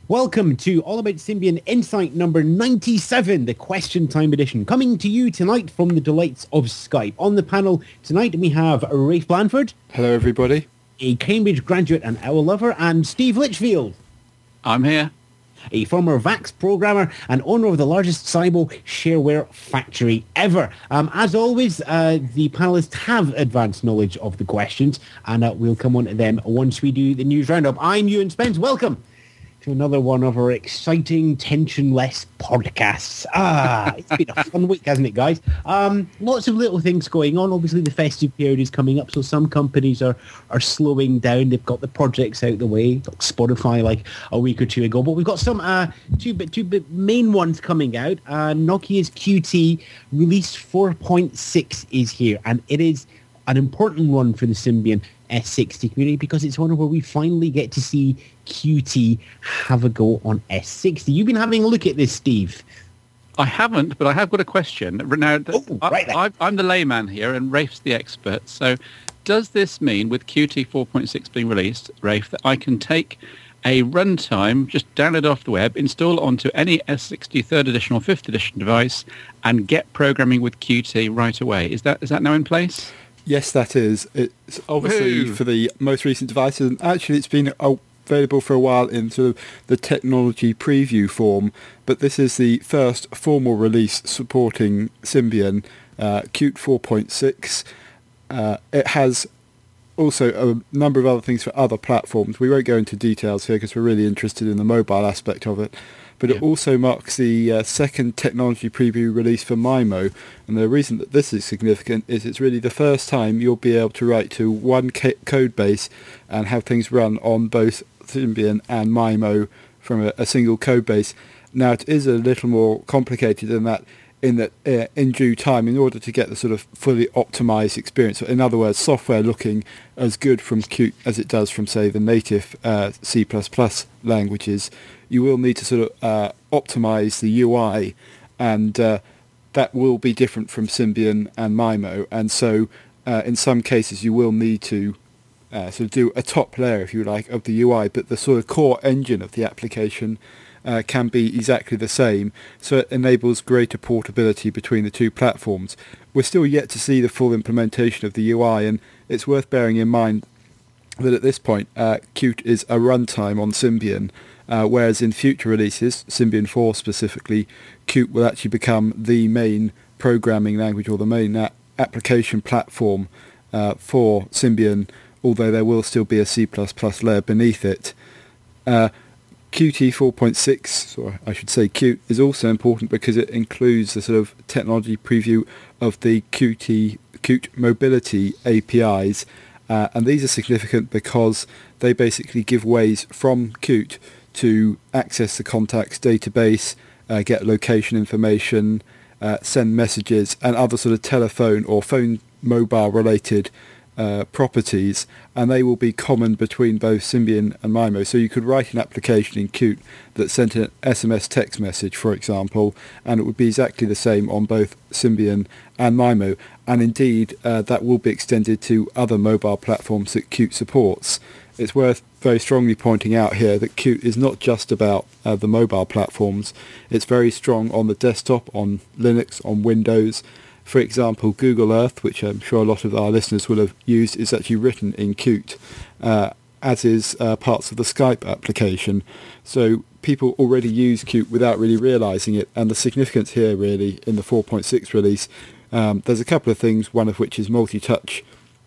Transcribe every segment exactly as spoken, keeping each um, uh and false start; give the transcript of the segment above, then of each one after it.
Welcome to All About Symbian Insight number ninety-seven, the Question Time edition, coming to you tonight from the delights of Skype. On the panel tonight we have Rafe Blanford. Hello everybody. A Cambridge graduate and owl lover, and Steve Litchfield. I'm here. A former VAX programmer and owner of the largest Cybo shareware factory ever. Um, as always, uh, the panelists have advanced knowledge of the questions, and uh, we'll come on to them once we do the news roundup. I'm Ewan Spence. Welcome to another one of our exciting, tension-less podcasts. Ah, it's been a fun week, hasn't it, guys? Um, lots of little things going on. Obviously, the festive period is coming up, so some companies are, are slowing down. They've got the projects out the way, like Spotify, like a week or two ago. But we've got some uh, two, two main ones coming out. Uh, Nokia's Q T release four point six is here, and it is an important one for the Symbian S sixty community because it's one where we finally get to see Q T have a go on S sixty. You've been having a look at this, Steve. I haven't, but I have got a question. Now, oh, right I, I, I'm the layman here and Rafe's the expert. So does this mean with Q T four point six being released, Rafe, that I can take a runtime, just download off the web, install it onto any S sixty third edition or fifth edition device and get programming with Q T right away? Is that is that now in place? Yes, that is. It's obviously Woo. for the most recent devices, and actually it's been available for a while in sort of the technology preview form, but this is the first formal release supporting Symbian, uh, Qt four point six. Uh, it has also a number of other things for other platforms. We won't go into details here because we're really interested in the mobile aspect of it. But yeah. It also marks the uh, second technology preview release for MIMO. And the reason that this is significant is it's really the first time you'll be able to write to one ca- code base and have things run on both Symbian and MIMO from a, a single code base. Now, it is a little more complicated than that in that uh, in due time, in order to get the sort of fully optimized experience, in other words, software looking as good from Qt as it does from, say, the native uh, C plus plus languages, you will need to sort of uh, optimize the U I, and uh, that will be different from Symbian and MIMO. And so uh, in some cases you will need to uh, sort of do a top layer, if you like, of the U I, but the sort of core engine of the application uh, can be exactly the same. So it enables greater portability between the two platforms. We're still yet to see the full implementation of the U I, and it's worth bearing in mind that at this point uh, Qt is a runtime on Symbian, Uh, whereas in future releases, Symbian four specifically, Qt will actually become the main programming language or the main a- application platform uh, for Symbian, although there will still be a C plus plus layer beneath it. Uh, Qt four point six, or I should say Qt, is also important because it includes the sort of technology preview of the Qt, Qt mobility A P Is, uh, and these are significant because they basically give ways from Qt to access the contacts database, uh, get location information, uh, send messages, and other sort of telephone or phone mobile related uh, properties, and they will be common between both Symbian and MIMO. So you could write an application in Qt that sent an S M S text message, for example, and it would be exactly the same on both Symbian and MIMO, and indeed uh, that will be extended to other mobile platforms that Qt supports. It's worth very strongly pointing out here that Qt is not just about uh, the mobile platforms. It's very strong on the desktop, on Linux, on Windows. For example, Google Earth, which I'm sure a lot of our listeners will have used, is actually written in Qt, uh, as is uh, parts of the Skype application. So people already use Qt without really realizing it, and the significance here really in the four point six release, um, there's a couple of things, one of which is multi-touch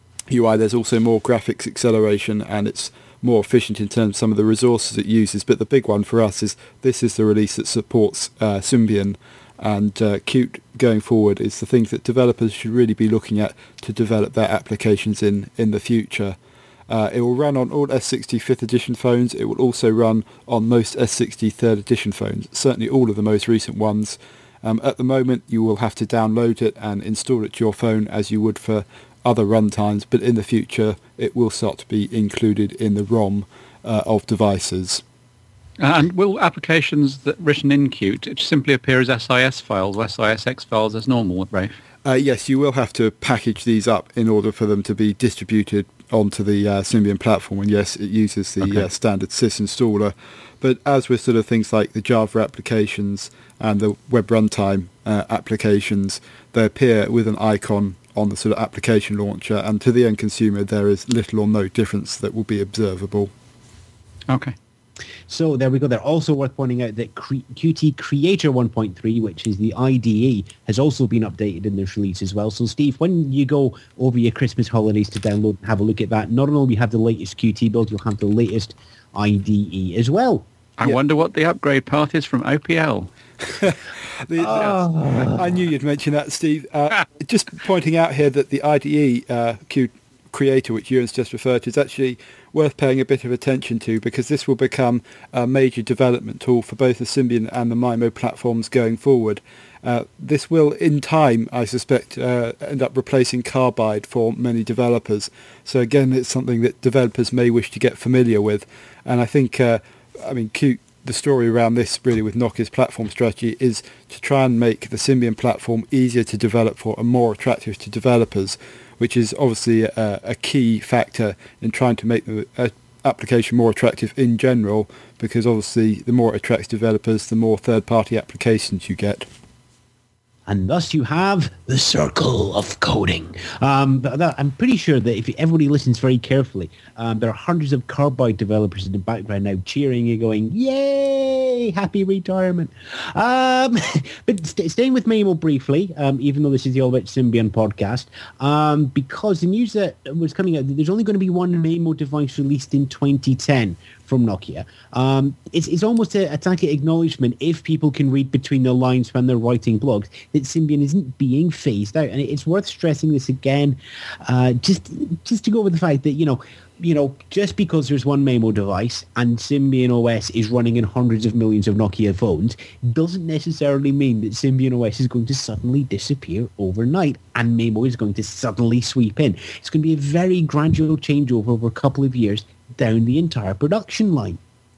U I. There's also more graphics acceleration, and it's more efficient in terms of some of the resources it uses. But the big one for us is this is the release that supports uh, Symbian, and uh, Qt going forward is the thing that developers should really be looking at to develop their applications in, in the future. Uh, it will run on all S sixty fifth edition phones. It will also run on most S sixty third edition phones, certainly all of the most recent ones. Um, at the moment, you will have to download it and install it to your phone as you would for other runtimes, but in the future it will start to be included in the ROM uh, of devices. And will applications that written in Qt simply appear as S I S files or S I S X files as normal, Rafe? Uh, yes, you will have to package these up in order for them to be distributed onto the uh, Symbian platform, and yes, it uses the Okay. uh, standard sys installer. But as with sort of things like the Java applications and the web runtime uh, applications, they appear with an icon on the sort of application launcher, and to the end consumer there is little or no difference that will be observable. Okay. So there we go. They're also worth pointing out that Cre- Qt Creator one point three, which is the I D E, has also been updated in this release as well. So Steve, when you go over your Christmas holidays to download and have a look at that, not only will you have the latest Qt build, you'll have the latest I D E as well. I Yeah. wonder what the upgrade path is from O P L. The- I knew you'd mention that, Steve. Uh, just pointing out here that the I D E uh, Q Creator, which Ewan's just referred to, is actually worth paying a bit of attention to, because this will become a major development tool for both the Symbian and the MIMO platforms going forward. Uh, this will, in time, I suspect, uh, end up replacing Carbide for many developers. So again, it's something that developers may wish to get familiar with. And I think, uh, I mean, Q, the story around this really with Nokia's platform strategy is to try and make the Symbian platform easier to develop for and more attractive to developers, which is obviously a, a key factor in trying to make the uh, application more attractive in general, because obviously the more it attracts developers, the more third-party applications you get. And thus you have the circle of coding. Um, but that, I'm pretty sure that if everybody listens very carefully, um, there are hundreds of Carbide developers in the background now cheering and going, yay, happy retirement. Um, but st- staying with MIMO briefly, um, even though this is the All About Symbian podcast, um, because the news that was coming out, there's only going to be one MIMO device released in twenty ten. From Nokia. Um, it's, it's almost a, a tacit acknowledgement, if people can read between the lines when they're writing blogs, that Symbian isn't being phased out. And it's worth stressing this again, uh, just just to go with the fact that, you know, you know, just because there's one MIMO device and Symbian O S is running in hundreds of millions of Nokia phones, doesn't necessarily mean that Symbian O S is going to suddenly disappear overnight and MIMO is going to suddenly sweep in. It's going to be a very gradual changeover over a couple of years down the entire production line.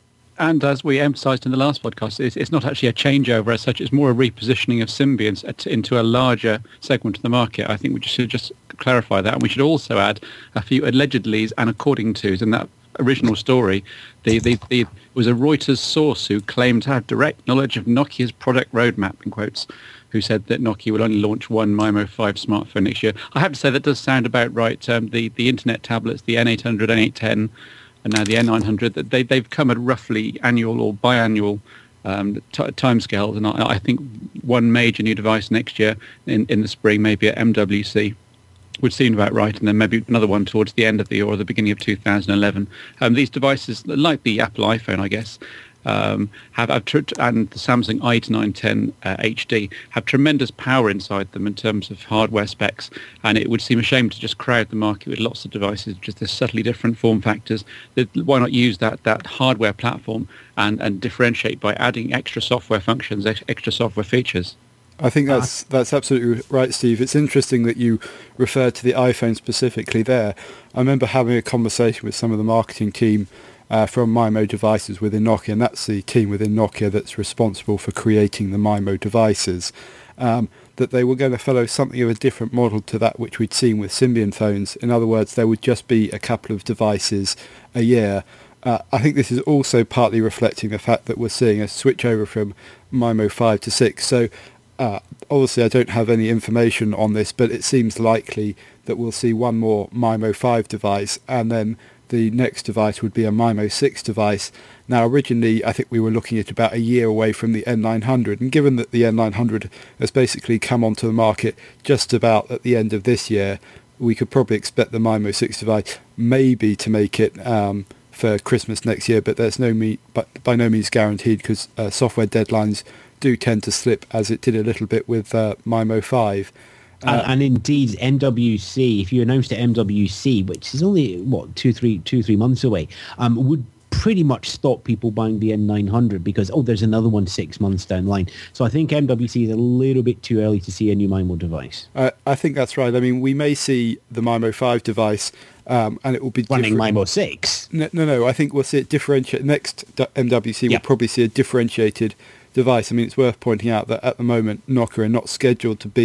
And as we emphasised in the last podcast, it's, it's not actually a changeover as such. It's more a repositioning of Symbians at, into a larger segment of the market. I think we should just clarify that. And we should also add a few allegedlys and according tos in that original story. The, the, the, it was a Reuters source who claimed to have direct knowledge of Nokia's product roadmap, in quotes, who said that Nokia will only launch one MIMO five smartphone next year. I have to say that does sound about right. Um, the, the internet tablets, the N eight hundred, N eight ten, and now the N nine hundred, that they, they've come at roughly annual or biannual um, t- timescales. And I, I think one major new device next year in, in the spring, maybe at M W C, would seem about right. And then maybe another one towards the end of the year or the beginning of two thousand eleven. Um, these devices, like the Apple iPhone, I guess, um, have, have tr- and the Samsung I nine ten uh, H D have tremendous power inside them in terms of hardware specs, and it would seem a shame to just crowd the market with lots of devices, just the subtly different form factors. That, why not use that, that hardware platform and, and differentiate by adding extra software functions, ex- extra software features? I think that's that's absolutely right, Steve. It's interesting that you referred to the iPhone specifically there. I remember having a conversation with some of the marketing team uh, from MIMO devices within Nokia, and that's the team within Nokia that's responsible for creating the MIMO devices, um, that they were going to follow something of a different model to that which we'd seen with Symbian phones. In other words, there would just be a couple of devices a year. Uh, I think this is also partly reflecting the fact that we're seeing a switch over from MIMO five to six. So Uh, obviously, I don't have any information on this, but it seems likely that we'll see one more MIMO five device, and then the next device would be a MIMO six device. Now, originally, I think we were looking at about a year away from the N nine hundred, and given that the N nine hundred has basically come onto the market just about at the end of this year, we could probably expect the MIMO six device maybe to make it um, for Christmas next year, but there's no me- but by no means guaranteed, because uh, software deadlines do tend to slip, as it did a little bit with uh, MIMO five. Uh, and, and indeed, M W C, if you announced at M W C, which is only, what, two, three, two, three months away, um, would pretty much stop people buying the N nine hundred because, oh, there's another one six months down the line. So I think M W C is a little bit too early to see a new MIMO device. Uh, I think that's right. I mean, we may see the MIMO five device, um, and it will be running different. MIMO six. No, no, no, I think we'll see it differentiate. Next M W C, Yep. we'll probably see a differentiated device. I mean, it's worth pointing out that at the moment, Nokia are not scheduled to be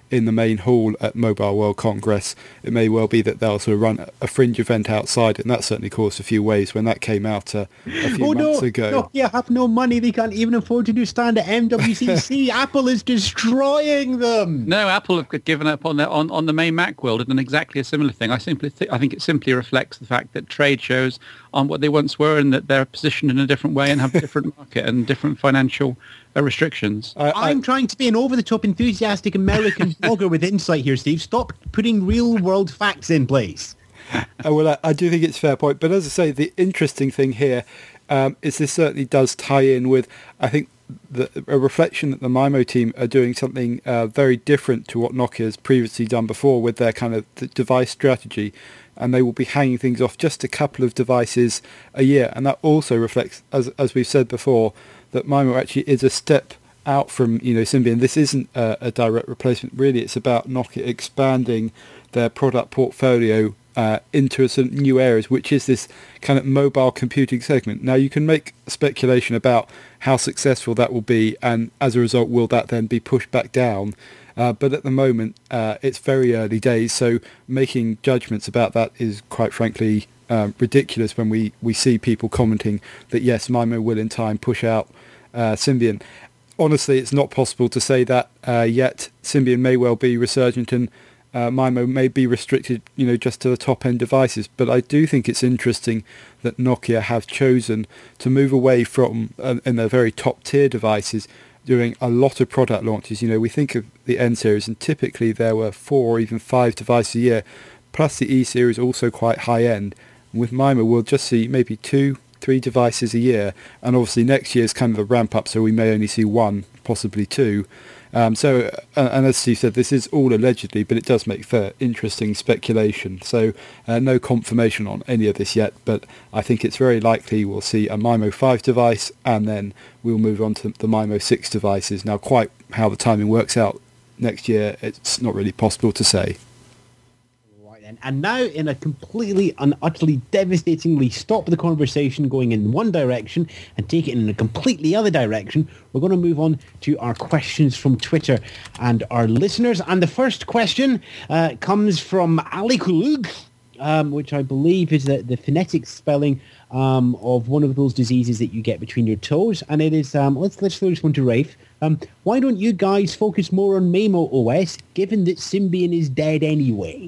in the main hall at Mobile World Congress. It may well be that they'll sort of run a fringe event outside, and that certainly caused a few waves when that came out uh, a few oh, months no, ago. No, you have no money. They can't even afford to do stand at M W C C. Apple is destroying them. No, Apple have given up on the on, on the main Macworld and done exactly a similar thing. I simply th- I think it simply reflects the fact that trade shows aren't what they once were, and that they're positioned in a different way and have a different market and different financial uh, restrictions. I, I, I'm trying to be an over-the-top enthusiastic American blogger with insight here, Steve. Stop putting real-world facts in place. uh, well, I, I do think it's a fair point. But as I say, the interesting thing here um, is this certainly does tie in with, I think, the, a reflection that the MIMO team are doing something uh, very different to what Nokia has previously done before with their kind of th- device strategy. And they will be hanging things off just a couple of devices a year. And that also reflects, as as we've said before, that MIMO actually is a step out from, you know, Symbian. This isn't a, a direct replacement. Really, it's about Nokia expanding their product portfolio uh, into some new areas, which is this kind of mobile computing segment. Now, you can make speculation about how successful that will be, and as a result, will that then be pushed back down? Uh, but at the moment, uh, it's very early days, so making judgments about that is quite frankly um, ridiculous when we, we see people commenting that, yes, MIMO will in time push out uh, Symbian. Honestly, it's not possible to say that uh, yet. Symbian may well be resurgent and uh, MIMO may be restricted, you know, just to the top-end devices. But I do think it's interesting that Nokia have chosen to move away from, uh, in their very top-tier devices, doing a lot of product launches. You know, we think of the N series, and typically there were four or even five devices a year, plus the E series also quite high end. And with MIMO, we'll just see maybe two, three devices a year, and obviously next year is kind of the ramp up, so we may only see one, possibly two. Um, so, uh, and as Steve said, this is all allegedly, but it does make for interesting speculation. So uh, no confirmation on any of this yet, but I think it's very likely we'll see a MIMO five device, and then we'll move on to the MIMO six devices. Now, quite how the timing works out next year, it's not really possible to say. And now, in a completely and utterly devastatingly stop the conversation going in one direction and take it in a completely other direction, we're going to move on to our questions from Twitter and our listeners. And the first question uh, comes from Ali Kulug, um, which I believe is the, the phonetic spelling um, of one of those diseases that you get between your toes. And it is, um, let's, let's throw this one to Rafe. Um, why don't you guys focus more on MIMO O S, given that Symbian is dead anyway?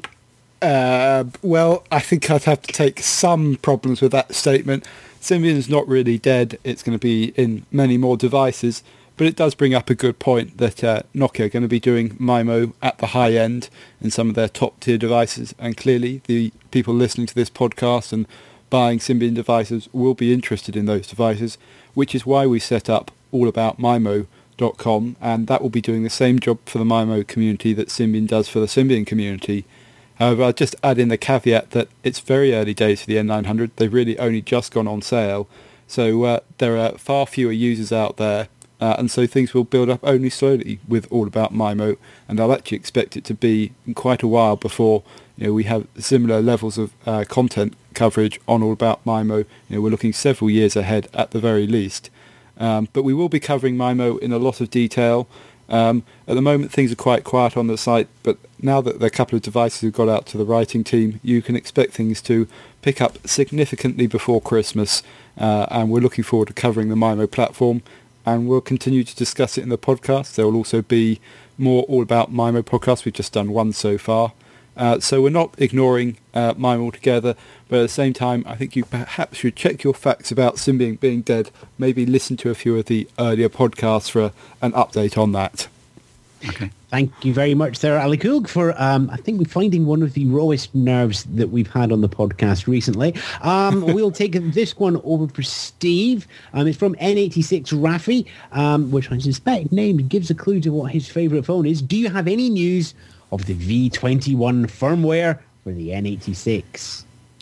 Uh, well, I think I'd have to take some problems with that statement. Symbian's not really dead. It's going to be in many more devices, but it does bring up a good point that uh, Nokia are going to be doing MIMO at the high end in some of their top tier devices, and clearly the people listening to this podcast and buying Symbian devices will be interested in those devices, which is why we set up all about mimo dot com, and that will be doing the same job for the MIMO community that Symbian does for the Symbian community. However, I'll just add in the caveat that it's very early days for the N nine hundred. They've really only just gone on sale. So uh, there are far fewer users out there. Uh, and so things will build up only slowly with All About MIMO. And I'll actually expect it to be quite a while before, you know, we have similar levels of uh, content coverage on All About MIMO. You know, we're looking several years ahead at the very least. Um, but we will be covering MIMO in a lot of detail. Um, at the moment, things are quite quiet on the site, but now that the couple of devices have got out to the writing team, you can expect things to pick up significantly before Christmas, uh, and we're looking forward to covering the MIMO platform, and we'll continue to discuss it in the podcast. There will also be more All About MIMO podcasts. We've just done one so far. Uh, so we're not ignoring uh, MIMO altogether, but at the same time, I think you perhaps should check your facts about Symbian being dead, maybe listen to a few of the earlier podcasts for a, an update on that. Okay. Thank you very much, Sarah Ali Kulg, for, um, I think, we're finding one of the rawest nerves that we've had on the podcast recently. Um, we'll take this one over for Steve. Um, it's from N eighty-six Rafi, um, which I suspect named gives a clue to what his favourite phone is. Do you have any news of the V twenty-one firmware for the N eighty-six?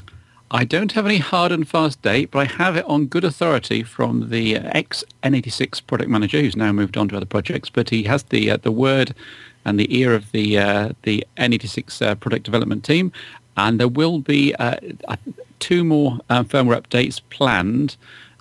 I don't have any hard and fast date, but I have it on good authority from the ex-N eighty-six product manager, who's now moved on to other projects, but he has the uh, the word and the ear of the uh, the N eighty-six uh, product development team, and there will be uh, two more uh, firmware updates planned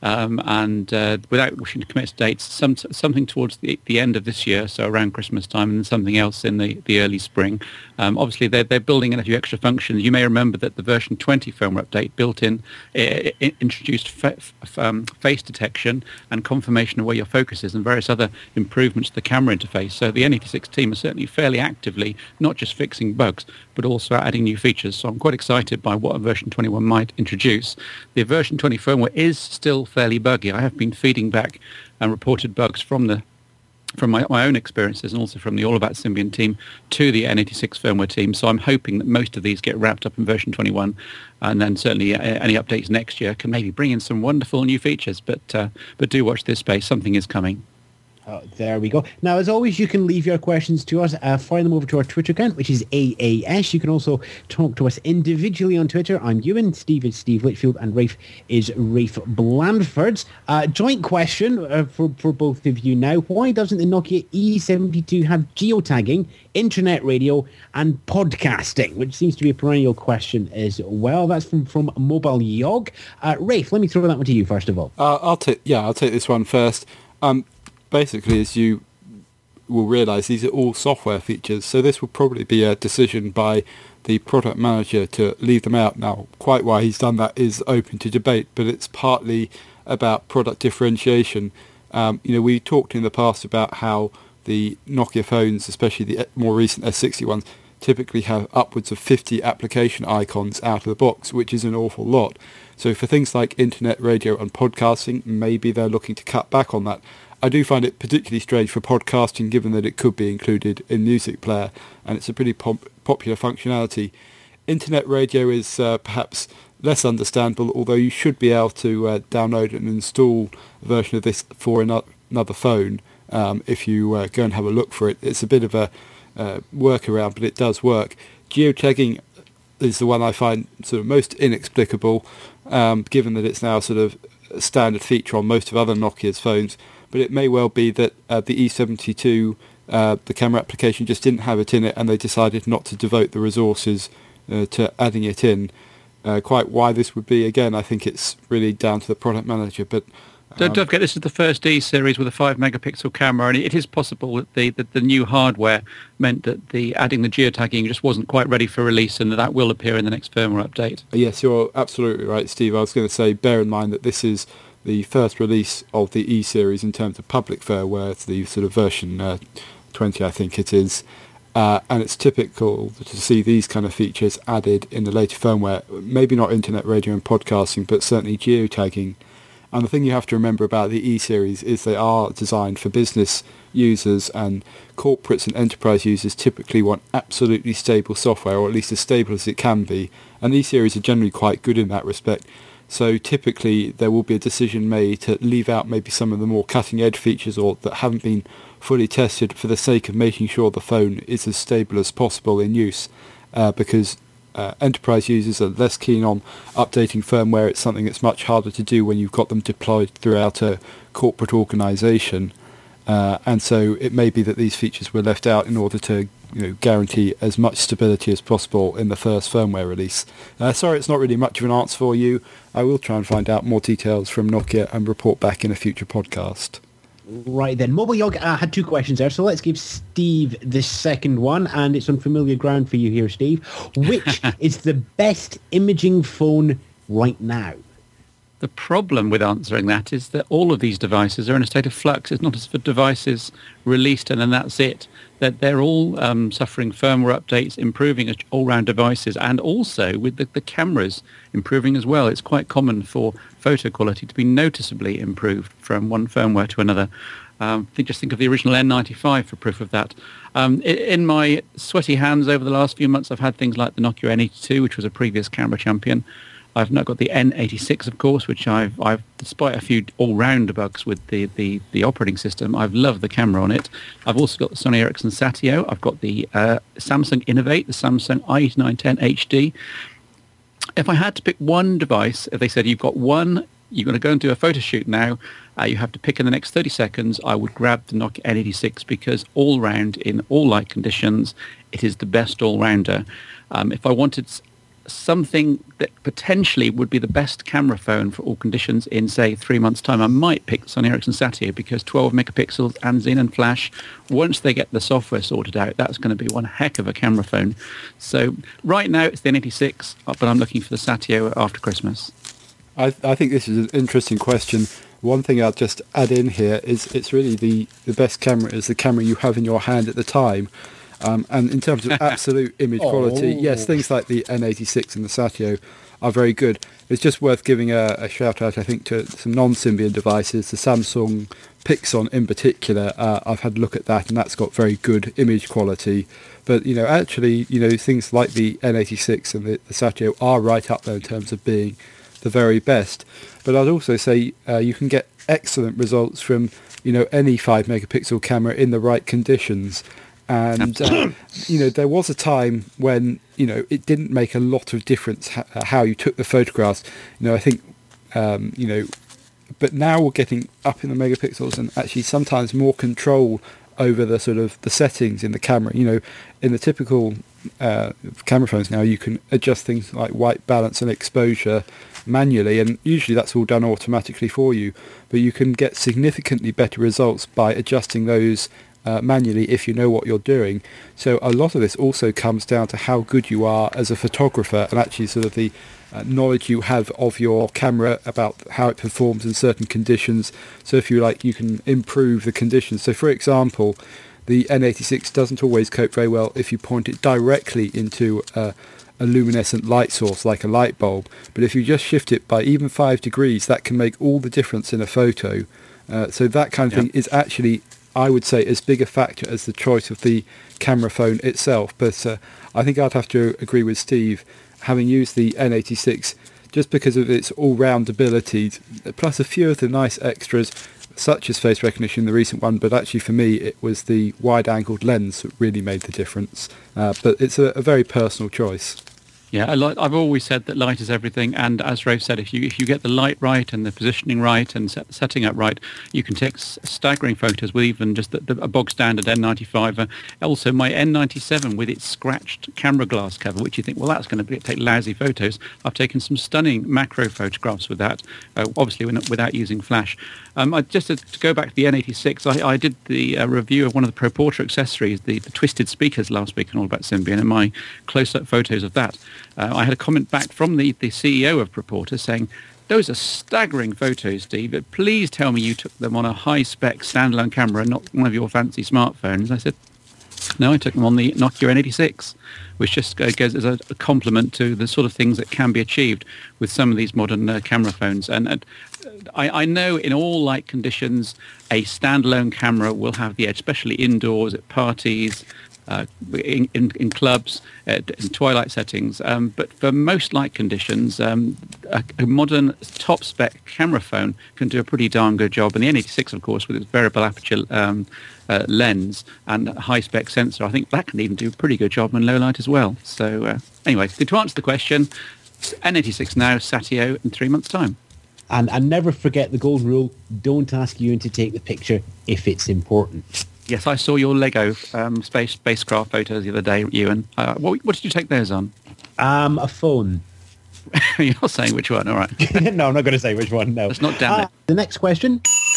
Um, and uh, without wishing to commit to dates, some, something towards the, the end of this year, so around Christmas time, and then something else in the, the early spring. Um, obviously, they're, they're building in a few extra functions. You may remember that the version twenty firmware update built in it, it introduced fa- f- um, face detection and confirmation of where your focus is and various other improvements to the camera interface. So the N eighty-six team is certainly fairly actively not just fixing bugs, but also adding new features. So I'm quite excited by what a version twenty-one might introduce. The version twenty firmware is still fairly buggy. I have been feeding back and reported bugs from the from my, my own experiences and also from the All About Symbian team to the N eighty-six firmware team. So I'm hoping that most of these get wrapped up in version twenty-one, and then certainly uh, any updates next year can maybe bring in some wonderful new features. But uh, but do watch this space. Something is coming. Oh, there we go. Now, as always, you can leave your questions to us. Uh, fire them over to our Twitter account, which is A A S. You can also talk to us individually on Twitter. I'm Ewan, Steve is Steve Litchfield, and Rafe is Rafe Blandford. Uh, joint question uh, for, for both of you now. Why doesn't the Nokia E seventy-two have geotagging, internet radio, and podcasting? Which seems to be a perennial question as well. That's from, from Mobile Yog. Uh, Rafe, let me throw that one to you first of all. Uh, I'll take yeah, I'll take this one first. Um, basically, as you will realise, these are all software features, so this will probably be a decision by the product manager to leave them out. Now, quite why he's done that is open to debate, but it's partly about product differentiation. Um, you know, we talked in the past about how the Nokia phones, especially the more recent S sixty ones, typically have upwards of fifty application icons out of the box, which is an awful lot. So for things like internet radio and podcasting, maybe they're looking to cut back on that. I do find it particularly strange for podcasting, given that it could be included in Music Player, and it's a pretty pop- popular functionality. Internet radio is uh, perhaps less understandable, although you should be able to uh, download and install a version of this for ano- another phone um, if you uh, go and have a look for it. It's a bit of a uh, workaround, but it does work. Geotagging is the one I find sort of most inexplicable, um, given that it's now sort of a standard feature on most of other Nokia's phones. But it may well be that uh, the E seventy-two, uh, the camera application, just didn't have it in it, and they decided not to devote the resources uh, to adding it in. Uh, quite why this would be, again, I think it's really down to the product manager. But um, don't, don't forget, this is the first E series with a five megapixel camera, and it is possible that the that the new hardware meant that the adding the geotagging just wasn't quite ready for release, and that, that will appear in the next firmware update. Yes, you're absolutely right, Steve. I was going to say, bear in mind that this is the first release of the E series in terms of public firmware. It's the sort of version uh, twenty, I think it is. Uh, and it's typical to see these kind of features added in the later firmware. Maybe not internet radio and podcasting, but certainly geotagging. And the thing you have to remember about the E series is they are designed for business users, and corporates and enterprise users typically want absolutely stable software, or at least as stable as it can be. And E series are generally quite good in that respect. So typically there will be a decision made to leave out maybe some of the more cutting edge features, or that haven't been fully tested, for the sake of making sure the phone is as stable as possible in use, uh, because uh, enterprise users are less keen on updating firmware. It's something that's much harder to do when you've got them deployed throughout a corporate organisation, uh, and so it may be that these features were left out in order to you know, guarantee as much stability as possible in the first firmware release. Uh, sorry, it's not really much of an answer for you. I will try and find out more details from Nokia and report back in a future podcast. Right then, Mobile Yog uh, had two questions there, so let's give Steve the second one, and it's on familiar ground for you here, Steve. Which is the best imaging phone right now? The problem with answering that is that all of these devices are in a state of flux. It's not as for devices released and then that's it. That they're all um, suffering firmware updates, improving as all-round devices, and also with the, the cameras improving as well. It's quite common for photo quality to be noticeably improved from one firmware to another. Um, think, just think of the original N ninety-five for proof of that. Um, in my sweaty hands over the last few months, I've had things like the Nokia N eighty-two, which was a previous camera champion. I've now got the N eighty-six, of course, which I've, I've despite a few all-round bugs with the, the, the operating system, I've loved the camera on it. I've also got the Sony Ericsson Satio. I've got the uh, Samsung Innovate, the Samsung I eighty-nine ten H D. If I had to pick one device, if they said you've got one, you're going to go and do a photo shoot now, uh, you have to pick in the next thirty seconds, I would grab the Nokia N eighty-six, because all-round, in all light conditions, it is the best all-rounder. Um, if I wanted something that potentially would be the best camera phone for all conditions in, say, three months' time, I might pick Sony Ericsson Satio, because twelve megapixels and Xenon Flash, once they get the software sorted out, that's going to be one heck of a camera phone. So right now it's the N eighty-six, but I'm looking for the Satio after Christmas. I, I think this is an interesting question. One thing I'll just add in here is it's really the, the best camera is the camera you have in your hand at the time. Um, and in terms of absolute image quality, Oh. yes, things like the N eighty-six and the Satio are very good. It's just worth giving a, a shout out, I think, to some non-Symbian devices. The Samsung Pixon in particular, uh, I've had a look at that, and that's got very good image quality. But, you know, actually, you know, things like the N eighty-six and the, the Satio are right up there in terms of being the very best. But I'd also say uh, you can get excellent results from, you know, any five megapixel camera in the right conditions. And, uh, you know, there was a time when, you know, it didn't make a lot of difference ha- how you took the photographs. You know, I think, um, you know, but now we're getting up in the megapixels and actually sometimes more control over the sort of the settings in the camera. You know, in the typical uh, camera phones now, you can adjust things like white balance and exposure manually, and usually that's all done automatically for you. But you can get significantly better results by adjusting those Uh, manually if you know what you're doing. So a lot of this also comes down to how good you are as a photographer, and actually sort of the uh, knowledge you have of your camera about how it performs in certain conditions. So if you like, you can improve the conditions. So for example, the N eighty-six doesn't always cope very well if you point it directly into uh, a luminescent light source like a light bulb, but if you just shift it by even five degrees, that can make all the difference in a photo. Uh, so that kind of Yeah. thing is actually, I would say, as big a factor as the choice of the camera phone itself. But uh, I think I'd have to agree with Steve, having used the N eighty-six, just because of its all-round abilities, plus a few of the nice extras, such as face recognition, the recent one, but actually for me it was the wide-angled lens that really made the difference. Uh, but it's a, a very personal choice. Yeah, I like, I've always said that light is everything, and as Rafe said, if you if you get the light right and the positioning right and set, setting up right, you can take s- staggering photos with even just the, the, a bog standard N ninety-five. Uh, also, my N ninety-seven with its scratched camera glass cover, which you think, well, that's going to take lousy photos. I've taken some stunning macro photographs with that, uh, obviously when, without using flash. Um, I, just to, to go back to the N eighty-six, I, I did the uh, review of one of the Pro Portra accessories, the, the twisted speakers last week, and all about Symbian, and my close-up photos of that. Uh, I had a comment back from the, the C E O of Pro Portra saying, those are staggering photos, Steve, but please tell me you took them on a high-spec standalone camera, not one of your fancy smartphones. I said, no, I took them on the Nokia N eighty-six, which just uh, goes as a, a compliment to the sort of things that can be achieved with some of these modern uh, camera phones. And, and I, I know in all light conditions, a standalone camera will have the edge, especially indoors, at parties, uh, in, in, in clubs, uh, in twilight settings. Um, but for most light conditions, um, a, a modern top-spec camera phone can do a pretty darn good job. And the N eighty-six, of course, with its variable aperture um, uh, lens and high-spec sensor, I think that can even do a pretty good job in low light as well. So uh, anyway, to answer the question, N eighty-six now, Satio in three months' time. And, and never forget the golden rule, don't ask Ewan to take the picture if it's important. Yes, I saw your Lego um, space spacecraft photos the other day, Ewan. Uh, what, what did you take those on? Um, a phone. You're not saying which one, all right. No, I'm not going to say which one, no. Let's not damn Uh, it. the next question.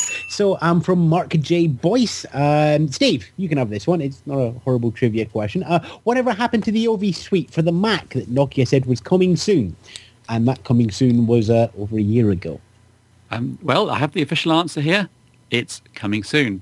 So I'm um, from Mark J. Boyce. Um, Steve, you can have this one. It's not a horrible trivia question. Uh, whatever happened to the O V Suite for the Mac that Nokia said was coming soon? And that coming soon was uh, over a year ago. Um, well, I have the official answer here. It's coming soon.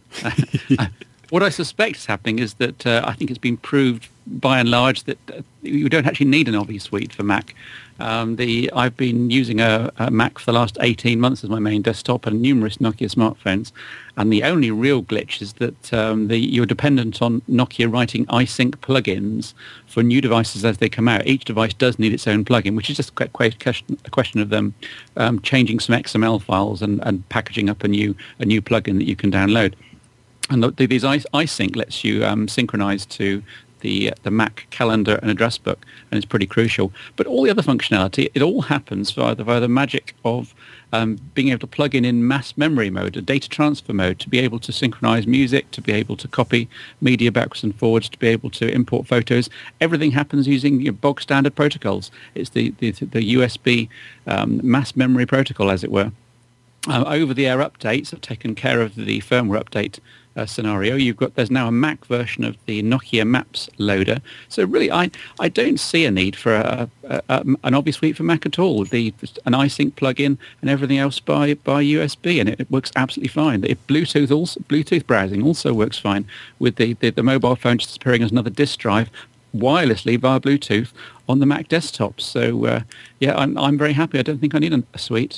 What I suspect is happening is that uh, I think it's been proved by and large that uh, you don't actually need an O V Suite for Mac. Um, the I've been using a, a Mac for the last eighteen months as my main desktop and numerous Nokia smartphones, and the only real glitch is that um, the, you're dependent on Nokia writing iSync plugins for new devices as they come out. Each device does need its own plugin, which is just quite, quite a question of them um, changing some X M L files and, and packaging up a new a new plugin that you can download. And the, these iSync lets you um, synchronize to the the Mac calendar and address book, and it's pretty crucial. But all the other functionality, it all happens via the, via the magic of um, being able to plug in in mass memory mode, a data transfer mode, to be able to synchronize music, to be able to copy media backwards and forwards, to be able to import photos. Everything happens using your bog standard protocols. It's the, the, the U S B um, mass memory protocol, as it were. Uh, over-the-air updates have taken care of the firmware update uh, scenario. You've got there's now a Mac version of the Nokia Maps loader. So really, I I don't see a need for a, a, a, an obvious suite for Mac at all. The an iSync plugin and everything else by by U S B, and it, it works absolutely fine. It, Bluetooth also Bluetooth browsing also works fine with the, the, the mobile phone just appearing as another disk drive wirelessly via Bluetooth on the Mac desktop. So uh, yeah, I'm I'm very happy. I don't think I need a, a suite.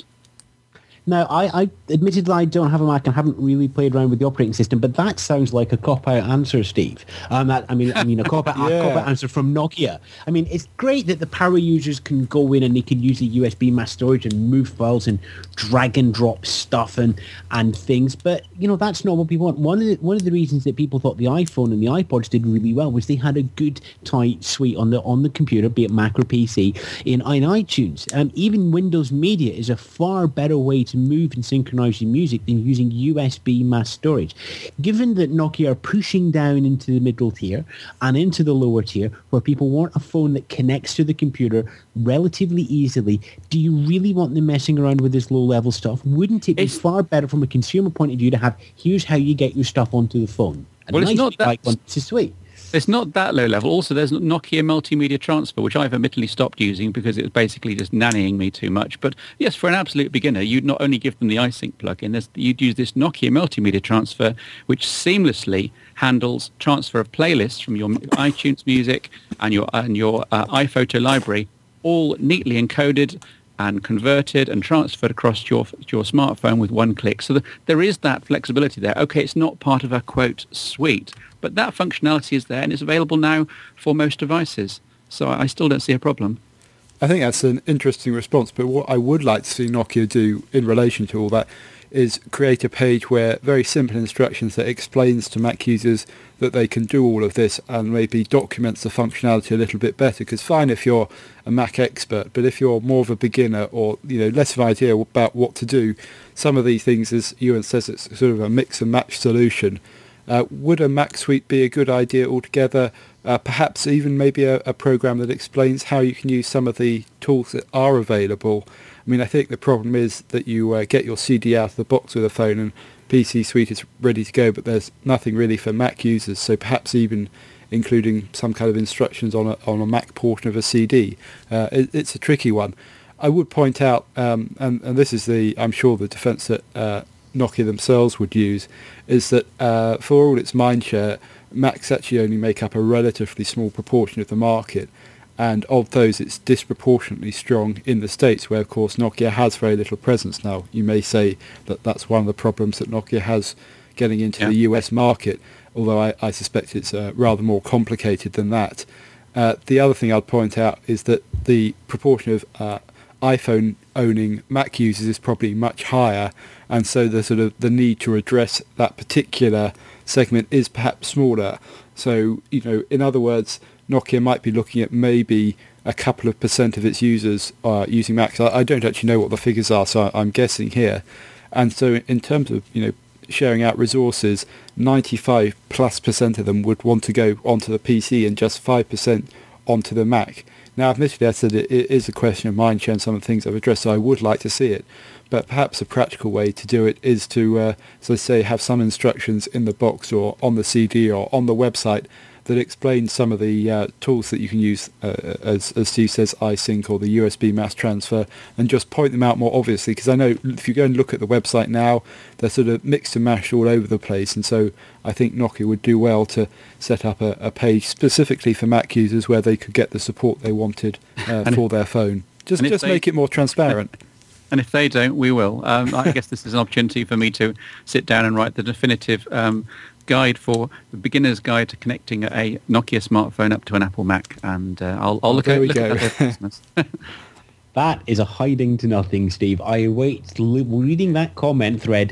Now, I, I admitted that I don't have a Mac and haven't really played around with the operating system, but that sounds like a cop-out answer, Steve. Um, that, I mean, I mean, a cop-out, yeah. a cop-out answer from Nokia. I mean, it's great that the power users can go in and they can use the U S B mass storage and move files and drag and drop stuff and, and things, but you know that's not what people want. One of the, one of the reasons that people thought the iPhone and the iPods did really well was they had a good tight suite on the on the computer, be it Mac or P C, in, in iTunes. Um, even Windows Media is a far better way to move and synchronize your music than using U S B mass storage. Given that Nokia are pushing down into the middle tier and into the lower tier where people want a phone that connects to the computer relatively easily, do you really want them messing around with this low-level stuff? Wouldn't it be It's, far better from a consumer point of view to have, here's how you get your stuff onto the phone? A Well, it's nice not big that- like one to suite. It's not that low level. Also, there's Nokia Multimedia Transfer, which I've admittedly stopped using because it was basically just nannying me too much. But yes, for an absolute beginner, you'd not only give them the iSync plugin, there's, you'd use this Nokia Multimedia Transfer, which seamlessly handles transfer of playlists from your iTunes music and your and your uh, iPhoto library, all neatly encoded and converted and transferred across your your smartphone with one click. So the, there is that flexibility there. Okay, it's not part of a, quote, suite, but that functionality is there and it's available now for most devices. So I still don't see a problem. I think that's an interesting response, but what I would like to see Nokia do in relation to all that is create a page where very simple instructions that explains to Mac users that they can do all of this and maybe documents the functionality a little bit better. Because fine if you're a Mac expert, but if you're more of a beginner or you know less of an idea about what to do, some of these things, as Ewan says, it's sort of a mix and match solution. Uh, would a Mac suite be a good idea altogether? Uh, perhaps even maybe a, a program that explains how you can use some of the tools that are available. I mean, I think the problem is that you uh, get your C D out of the box with a phone and P C Suite is ready to go, but there's nothing really for Mac users. So perhaps even including some kind of instructions on a on a Mac portion of a C D, uh, it, it's a tricky one. I would point out, um, and, and this is the I'm sure the defence that uh, Nokia themselves would use, is that uh, for all its mindshare, Macs actually only make up a relatively small proportion of the market. And of those, it's disproportionately strong in the States, where, of course, Nokia has very little presence now. You may say that that's one of the problems that Nokia has getting into yeah. the U S market, although I, I suspect it's uh, rather more complicated than that. Uh, the other thing I'd point out is that the proportion of uh, iPhone-owning Mac users is probably much higher, and so the sort of the need to address that particular segment is perhaps smaller. So, you know, in other words, Nokia might be looking at maybe a couple of percent of its users uh, using Macs. I, I don't actually know what the figures are, so I, I'm guessing here. And so in terms of, you know, sharing out resources, ninety-five plus percent of them would want to go onto the P C and just five percent onto the Mac. Now, admittedly, I said it, it is a question of mindshare and some of the things I've addressed, so I would like to see it. But perhaps a practical way to do it is to, uh, so say, have some instructions in the box or on the C D or on the website that explain some of the uh, tools that you can use, uh, as, as Steve says, iSync or the U S B mass transfer, and just point them out more obviously, because I know if you go and look at the website now, they're sort of mixed and mashed all over the place, and so I think Nokia would do well to set up a, a page specifically for Mac users where they could get the support they wanted uh, for their phone. Just, just they, make it more transparent. And if they don't, we will. Um, I guess this is an opportunity for me to sit down and write the definitive um, guide for the beginner's guide to connecting a Nokia smartphone up to an Apple Mac, and uh, I'll, I'll oh, look, there at, we look go. at that over Christmas. That is a hiding to nothing, Steve. I await l- reading that comment thread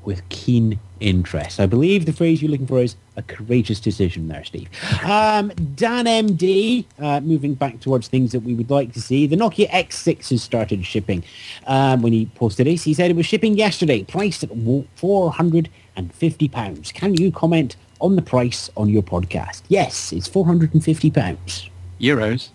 with keen interest. I believe the phrase you're looking for is a courageous decision there, Steve. Um, Dan M D, uh, moving back towards things that we would like to see. The Nokia X six has started shipping. Um, when he posted this, he said it was shipping yesterday, priced at four hundred fifty pounds. Can you comment on the price on your podcast? Yes, it's four hundred fifty pounds. Euros.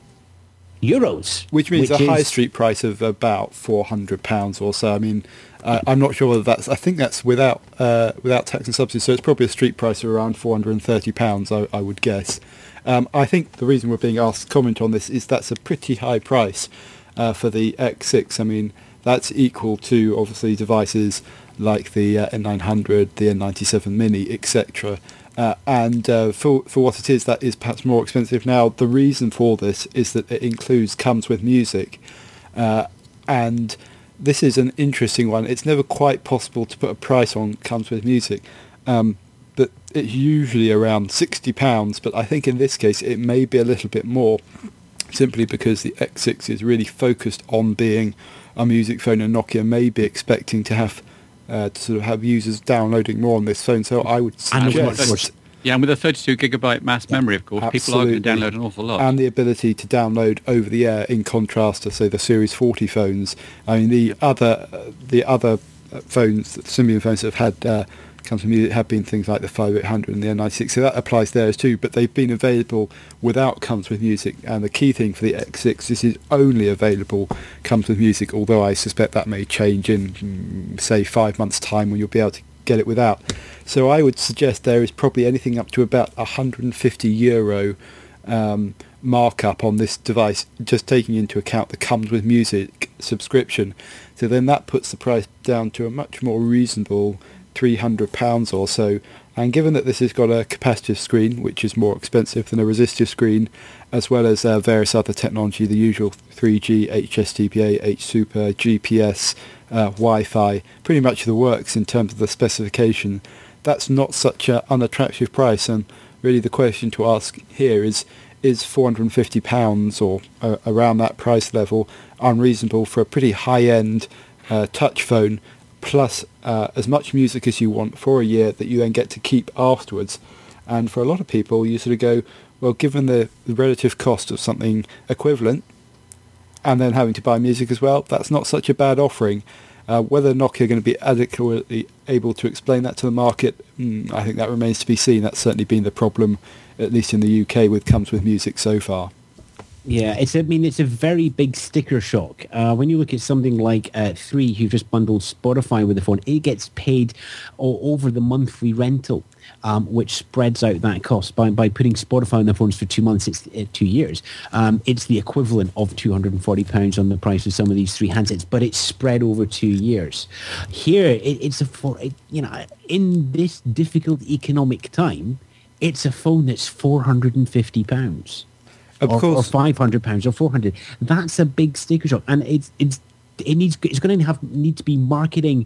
Euros. Which means which a high is, street price of about four hundred pounds or so. I mean, uh, I'm not sure whether that's, I think that's without uh, without tax and subsidy, so it's probably a street price of around four hundred thirty pounds, I, I would guess. Um, I think the reason we're being asked to comment on this is that's a pretty high price uh, for the X six. I mean, that's equal to, obviously, devices like the uh, N nine hundred, the N ninety-seven Mini, et cetera. Uh, and uh, for for what it is, that is perhaps more expensive now. The reason for this is that it includes comes with music, uh, and this is an interesting one. It's never quite possible to put a price on comes with music, um, but it's usually around sixty pounds. But I think in this case it may be a little bit more, simply because the X six is really focused on being a music phone, and Nokia may be expecting to have Uh, to sort of have users downloading more on this phone. So I would suggest... Yeah, and with a thirty-two gigabyte mass memory, of course, Absolutely. people are going to download an awful lot. And the ability to download over the air, in contrast to, say, the Series forty phones. I mean, the other uh, the other phones, Symbian phones that have had uh, comes from music have been things like the five eight hundred and the N ninety-six, so that applies there too, but they've been available without comes with music. And the key thing for the X six is it's only available comes with music, although I suspect that may change in, mm, say, five months' time when you'll be able to get it without. So I would suggest there is probably anything up to about one hundred fifty euro um, markup on this device, just taking into account the comes with music subscription. So then that puts the price down to a much more reasonable three hundred pounds or so. And given that this has got a capacitive screen, which is more expensive than a resistive screen, as well as uh, various other technology, the usual three G, H S T P A, H Super, G P S, uh, Wi-Fi, pretty much the works in terms of the specification, that's not such an unattractive price. And really the question to ask here is, is four hundred fifty pounds or uh, around that price level unreasonable for a pretty high-end uh, touch phone, plus uh, as much music as you want for a year that you then get to keep afterwards? And for a lot of people, you sort of go, well, given the, the relative cost of something equivalent and then having to buy music as well, that's not such a bad offering. Uh, whether Nokia are going to be adequately able to explain that to the market, mm, I think that remains to be seen. That's certainly been the problem, at least in the U K, with comes with music so far. Yeah, it's. I mean, it's a very big sticker shock. Uh, when you look at something like uh, Three, who just bundled Spotify with the phone, it gets paid o- over the monthly rental, um, which spreads out that cost. By by putting Spotify on the phones for two months, it's uh, two years. Um, it's the equivalent of two hundred forty pounds on the price of some of these three handsets, but it's spread over two years. Here, it, it's a for it, you know, in this difficult economic time, it's a phone that's four hundred fifty pounds. Of or, course, or five hundred pounds or four hundred. That's a big sticker shock, and it's it's it needs it's going to have need to be marketing,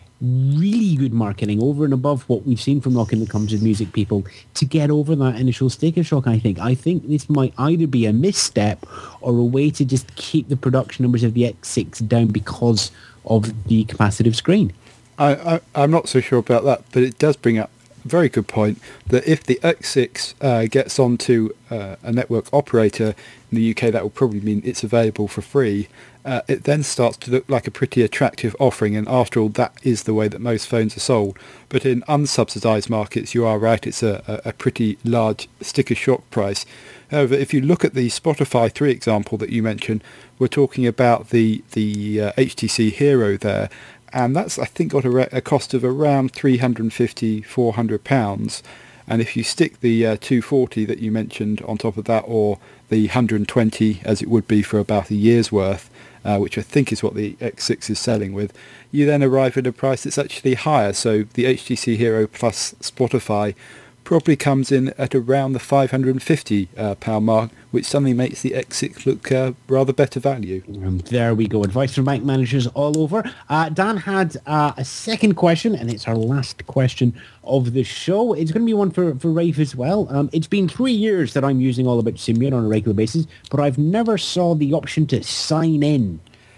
really good marketing over and above what we've seen from Nokia that comes with music people to get over that initial sticker shock. I think I think this might either be a misstep or a way to just keep the production numbers of the X six down because of the capacitive screen. I, I I'm not so sure about that, but it does bring up very good point that if the X six uh, gets onto uh, a network operator in the U K, that will probably mean it's available for free. Uh, it then starts to look like a pretty attractive offering, and after all, that is the way that most phones are sold. But in unsubsidised markets, you are right, it's a, a, a pretty large sticker shock price. However, if you look at the Spotify three example that you mentioned, we're talking about the, the uh, H T C Hero there, and that's, I think, got a, re- a cost of around three hundred fifty, four hundred pounds. And if you stick the uh, two forty that you mentioned on top of that, or the one hundred twenty, as it would be for about a year's worth, uh, which I think is what the X six is selling with, you then arrive at a price that's actually higher. So the H T C Hero plus Spotify probably comes in at around the five hundred fifty uh, pound mark, which suddenly makes the X six look uh, rather better value. And there we go. Advice from bank managers all over. Uh, Dan had uh, a second question, and it's our last question of the show. It's going to be one for, for Rafe as well. Um, it's been three years that I'm using All About Symbian on a regular basis, but I've never saw the option to sign in.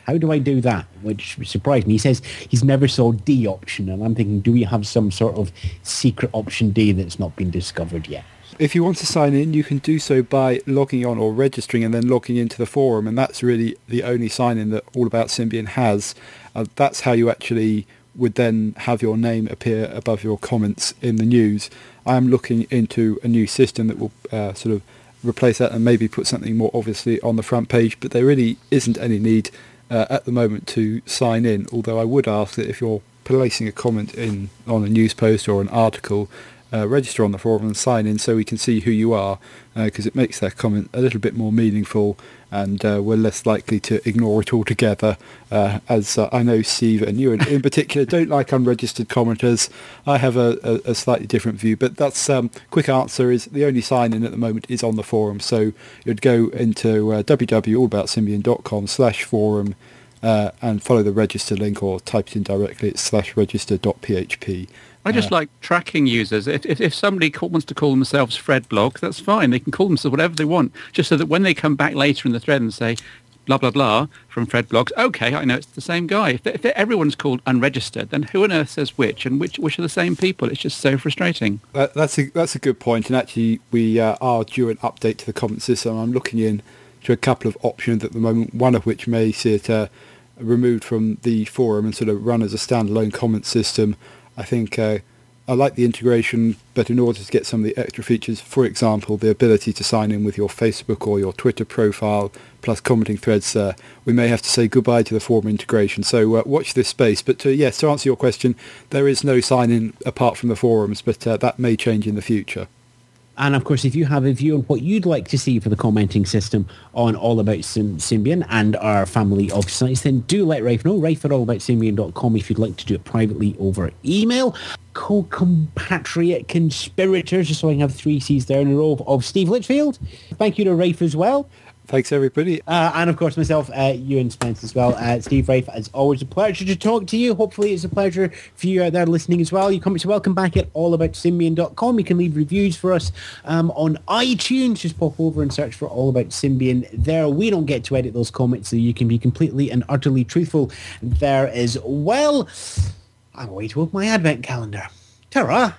How do I do that? Which surprised me. He says he's never saw D option, and I'm thinking, do we have some sort of secret option D that's not been discovered yet? If you want to sign in, you can do so by logging on or registering and then logging into the forum, and that's really the only sign-in that All About Symbian has. Uh, that's how you actually would then have your name appear above your comments in the news. I am looking into a new system that will uh, sort of replace that and maybe put something more obviously on the front page, but there really isn't any need uh, at the moment to sign in, although I would ask that if you're placing a comment in on a news post or an article, Uh, register on the forum and sign in so we can see who you are, because uh, it makes that comment a little bit more meaningful, and uh, we're less likely to ignore it altogether, uh, as uh, I know Steve and you in, in particular don't like unregistered commenters. I have a, a, a slightly different view, but that's um, quick answer is the only sign in at the moment is on the forum, so you'd go into uh, w w w dot all about symbian dot com slash forum uh, and follow the register link, or type it in directly, it's slash register dot p h p. I just uh, like tracking users. If, if, if somebody call, wants to call themselves Fredblog, that's fine. They can call themselves whatever they want, just so that when they come back later in the thread and say, blah, blah, blah, from Fredblogs, okay, I know it's the same guy. If, if everyone's called unregistered, then who on earth says which, and which which are the same people? It's just so frustrating. Uh, that's, a, that's a good point, and actually we uh, are due an update to the comment system. I'm looking in to a couple of options at the moment, one of which may see it uh, removed from the forum and sort of run as a standalone comment system. I think uh, I like the integration, but in order to get some of the extra features, for example, the ability to sign in with your Facebook or your Twitter profile, plus commenting threads, uh, we may have to say goodbye to the forum integration. So uh, watch this space. But uh, yes, to answer your question, there is no sign-in apart from the forums, but uh, that may change in the future. And of course, if you have a view on what you'd like to see for the commenting system on All About Sim- Symbian and our family of sites, then do let Rafe know. Rafe at all about symbian dot com if you'd like to do it privately over email. Co-compatriot conspirators, just so I can have three C's there in a row, of Steve Litchfield. Thank you to Rafe as well. Thanks, everybody. Uh, and, of course, myself, uh, Ewan Spence as well. Uh, Steve, Rafe, as always, a pleasure to talk to you. Hopefully it's a pleasure for you out there listening as well. You come to welcome back at all about symbian dot com. You can leave reviews for us um, on iTunes. Just pop over and search for All About Symbian there. We don't get to edit those comments, so you can be completely and utterly truthful there as well. I'm away to open my advent calendar. Ta-ra!